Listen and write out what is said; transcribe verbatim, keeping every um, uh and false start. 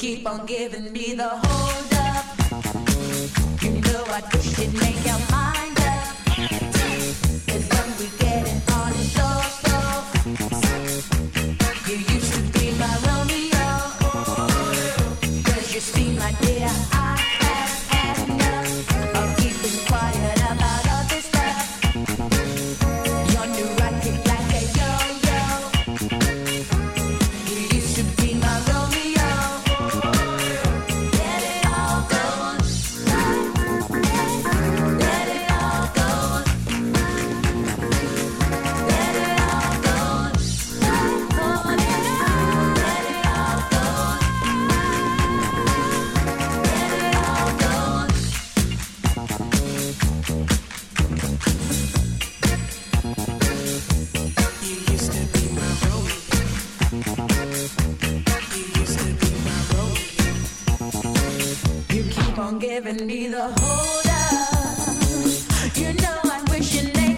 keep on giving me the hold up. You know I push it, make your mind up. Cause when we getting on it so slow, you used to be my Romeo. Cause you see my dear, I have had enough of keeping quiet about all this stuff. Your new rocket like a yo-yo. You used to be my Romeo. Let it all go. Let it all go. Let it all go. Let it all go. Let it all go. You used to be my Romeo. You used to be my Romeo. You keep on giving me the hold up. You know I'm wishing they